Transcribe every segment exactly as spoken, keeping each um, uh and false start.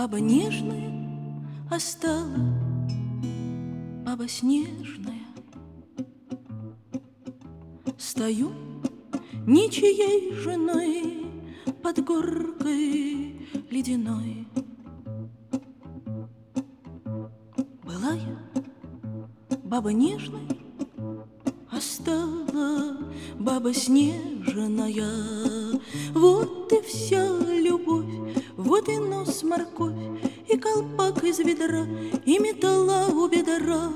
Баба нежная, а стала баба снежная. Стою ничьей женой под горкой ледяной. Была я баба нежная, а стала баба снежная. Вот и вся любовь, вот и нос морковь, и колпак из ведра, и металла у бедра.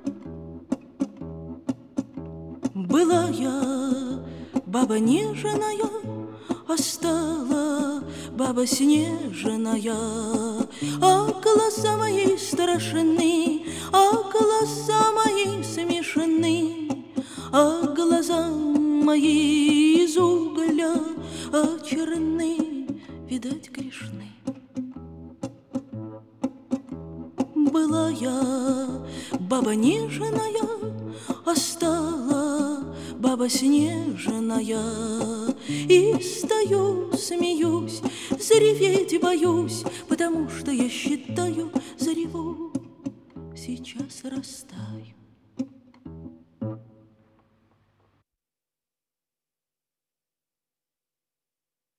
Была я баба нежная, а стала баба снежная. А глаза мои страшны, а глаза мои смешны, а глаза мои из угля, а черны, видать, грешны. Была я баба нежная, а стала баба снежная. И стою, смеюсь, зареветь боюсь, потому что я считаю, зареву, сейчас растаю.